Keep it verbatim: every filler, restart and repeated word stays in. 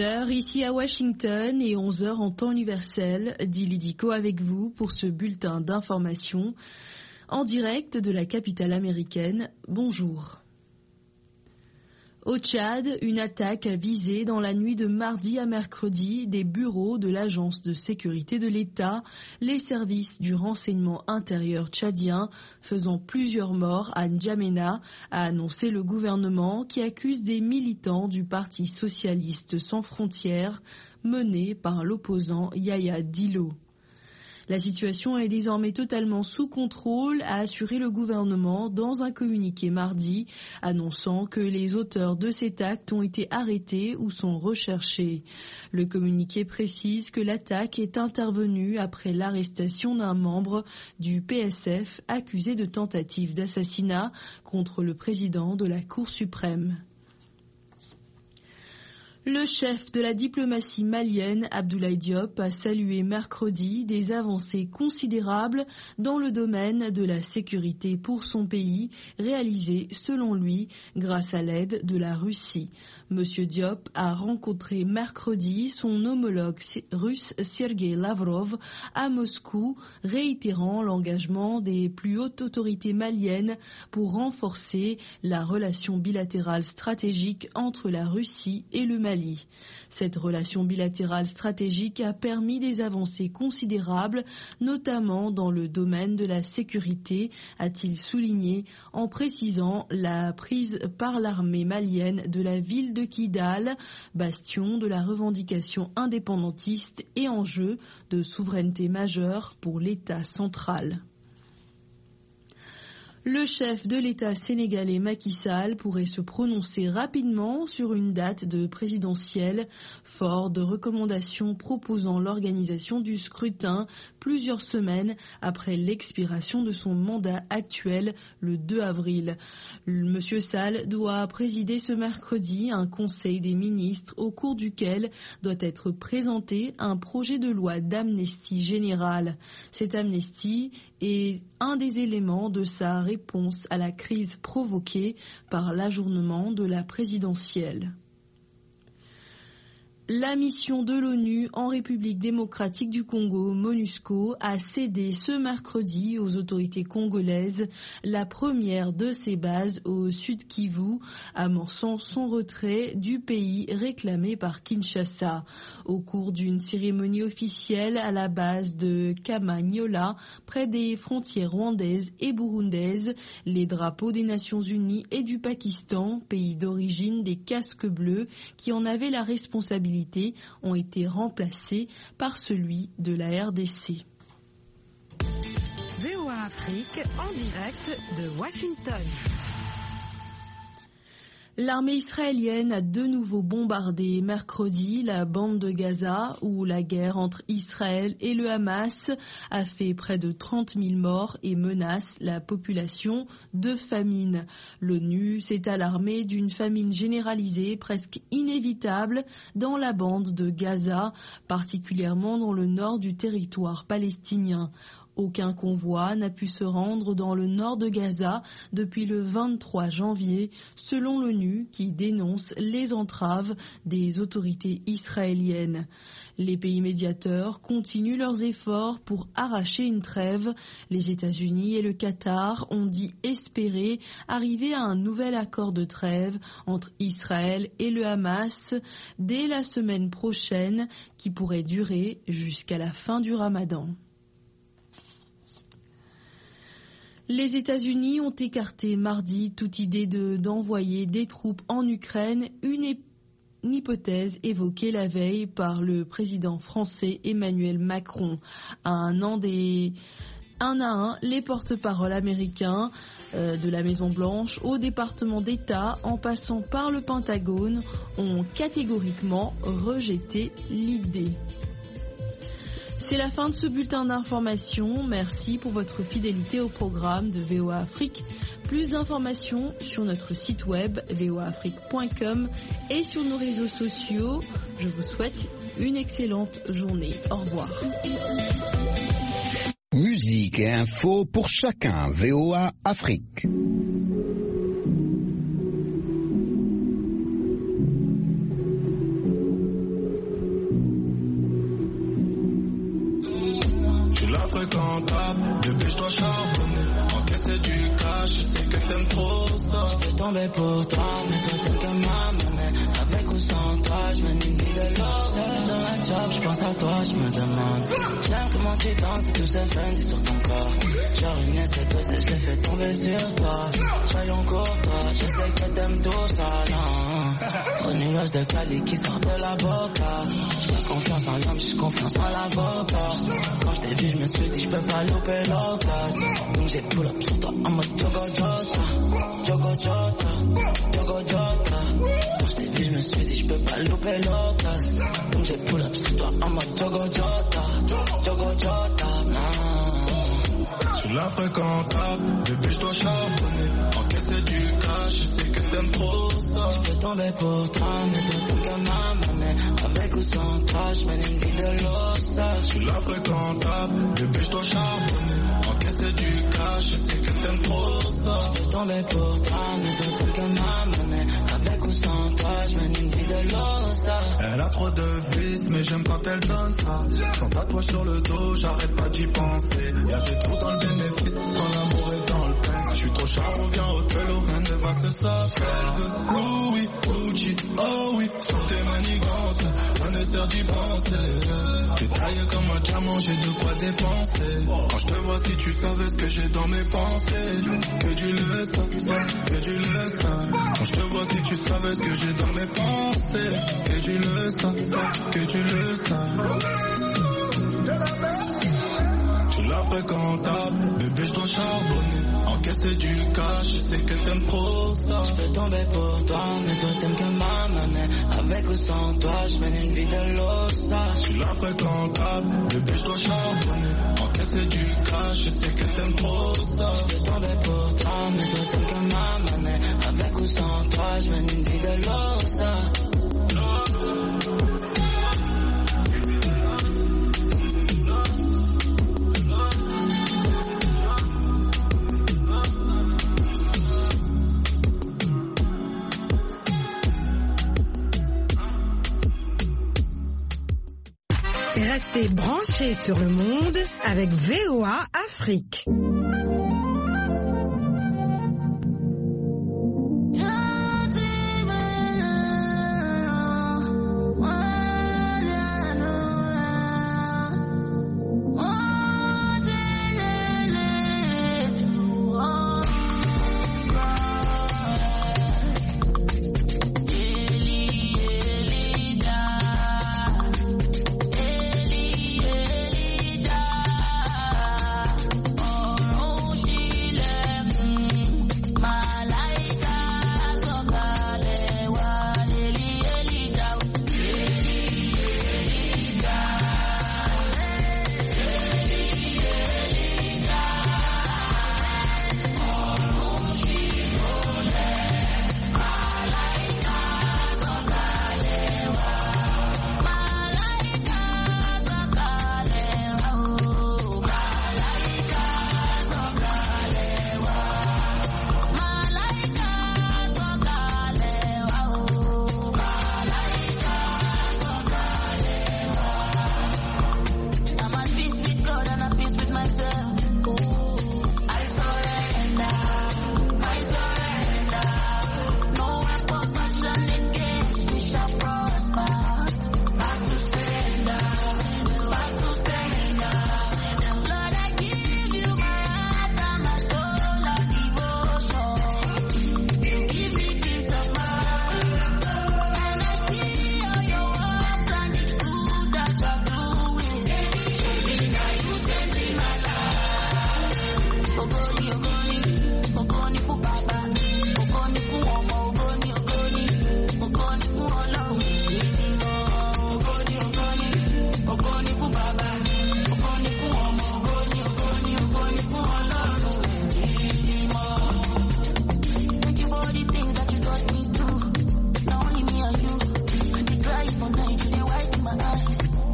heures ici à Washington et onze heures en temps universel. Dili Diko avec vous pour ce bulletin d'information en direct de la capitale américaine. Bonjour. Au Tchad, une attaque a visé dans la nuit de mardi à mercredi des bureaux de l'Agence de sécurité de l'État, les services du renseignement intérieur tchadien, faisant plusieurs morts à N'Djamena, a annoncé le gouvernement qui accuse des militants du Parti socialiste sans frontières, mené par l'opposant Yaya Dillo. La situation est désormais totalement sous contrôle, a assuré le gouvernement dans un communiqué mardi, annonçant que les auteurs de cet acte ont été arrêtés ou sont recherchés. Le communiqué précise que l'attaque est intervenue après l'arrestation d'un membre du P S F accusé de tentative d'assassinat contre le président de la Cour suprême. Le chef de la diplomatie malienne, Abdoulaye Diop, a salué mercredi des avancées considérables dans le domaine de la sécurité pour son pays, réalisées, selon lui, grâce à l'aide de la Russie. Monsieur Diop a rencontré mercredi son homologue russe Sergei Lavrov à Moscou, réitérant l'engagement des plus hautes autorités maliennes pour renforcer la relation bilatérale stratégique entre la Russie et le Mali. Cette relation bilatérale stratégique a permis des avancées considérables, notamment dans le domaine de la sécurité, a-t-il souligné, en précisant la prise par l'armée malienne de la ville de Kidal, bastion de la revendication indépendantiste et enjeu de souveraineté majeure pour l'État central. Le chef de l'État sénégalais Macky Sall pourrait se prononcer rapidement sur une date de présidentielle, fort de recommandations proposant l'organisation du scrutin plusieurs semaines après l'expiration de son mandat actuel le deux avril. Monsieur Sall doit présider ce mercredi un conseil des ministres au cours duquel doit être présenté un projet de loi d'amnistie générale. Cette amnistie est un des éléments de sa réponse à la crise provoquée par l'ajournement de la présidentielle. La mission de l'ONU en République démocratique du Congo, MONUSCO, a cédé ce mercredi aux autorités congolaises la première de ses bases au Sud Kivu, amorçant son retrait du pays réclamé par Kinshasa. Au cours d'une cérémonie officielle à la base de Kamanyola, près des frontières rwandaises et burundaises, les drapeaux des Nations Unies et du Pakistan, pays d'origine des casques bleus, qui en avaient la responsabilité, ont été remplacés par celui de la R D C. V O A Afrique en direct de Washington. L'armée israélienne a de nouveau bombardé mercredi la bande de Gaza où la guerre entre Israël et le Hamas a fait près de trente mille morts et menace la population de famine. L'ONU s'est alarmée d'une famine généralisée presque inévitable dans la bande de Gaza, particulièrement dans le nord du territoire palestinien. Aucun convoi n'a pu se rendre dans le nord de Gaza depuis le vingt-trois janvier, selon l'ONU qui dénonce les entraves des autorités israéliennes. Les pays médiateurs continuent leurs efforts pour arracher une trêve. Les États-Unis et le Qatar ont dit espérer arriver à un nouvel accord de trêve entre Israël et le Hamas dès la semaine prochaine, qui pourrait durer jusqu'à la fin du Ramadan. Les États-Unis ont écarté mardi toute idée de, d'envoyer des troupes en Ukraine, une, é- une hypothèse évoquée la veille par le président français Emmanuel Macron. À un an des... Un à un, les porte-paroles américains euh, de la Maison-Blanche au département d'État, en passant par le Pentagone, ont catégoriquement rejeté l'idée. C'est la fin de ce bulletin d'information. Merci pour votre fidélité au programme de V O A Afrique. Plus d'informations sur notre site web v o a afrique point com et sur nos réseaux sociaux. Je vous souhaite une excellente journée. Au revoir. Musique et info pour chacun. V O A Afrique. suis la fréquentable, bébé je dois charbonner. Encaisser du cash, je sais que t'aimes trop ça. Je peux tomber pour toi, mais toi t'aimes que ma monnaie. Avec ou sans toi, je mène une vie de l'or. Seul dans la job, je pense à toi, je me demande. J'aime comment tu danses et tout se fait sur ton corps. Genre une essai de je l'ai fait tomber sur toi. Soyons courtois, je sais que t'aimes tout ça, non. Au nuage de Cali qui sort de la boca. J'ai confiance en l'homme, j'ai confiance en l'avocat. Quand je t'ai vu, je me suis dit, je peux pas louper l'occasion. Donc j'ai pull up sur toi en mode Jogo Jota. Jogo Jota, Jogo Jota. Quand je t'ai vu, je me suis dit, je peux pas louper l'occasion. Donc j'ai pull up sur toi en mode Jogo Jota. Jogo Jota, non. Je suis la fréquentable, bébé je dois charbonner. Encaisser du cash, je sais que t'aimes trop ça. Je peux tomber pour toi, mais toi t'aimes que ma monnaie. Avec ou sans toi, je mène une vie de l'ossa. Je suis la fréquentable, bébé je dois charbonner. Encaisser du cash, je sais que t'aimes trop ça. Je peux tomber pour toi, mais toi t'aimes que ma monnaie. Avec ou sans toi, je mène une vie de l'ossa. Elle a trop de vices, mais j'aime quand elle donne ça. Sans tatouage sur le dos, j'arrête pas d'y penser. Y'a des trous dans le bénéfice, quand l'amour est dans le pain. Je suis trop charbon, viens au telo, rien ne va se savoir. Louis, Gucci, oh oui, sur tes manigances, rien ne sert d'y penser. T'es taillé comme un diamant, j'ai de quoi dépenser. Quand je te vois, si tu savais ce que j'ai dans mes pensées. Que tu le sais, que tu le sais. Quand je te vois, si tu savais ce que j'ai dans mes pensées. Que tu le sais, que tu le sais. Je suis la fréquentable, bébé je dois charbonner. Encaisser du cash, je sais que t'aimes trop ça. Je peux tomber pour toi, mais toi t'aimes que ma monnaie. Avec ou sans toi, je mène une vie de l'ossa. Je suis la fréquentable, bébé je dois charbonner. Encaisser du cash, je sais que t'aimes trop ça. Je peux tomber pour toi, mais toi t'aimes que ma monnaie. Avec ou sans toi, je mène une vie de l'ossa. Restez branchés sur le monde avec V O A Afrique.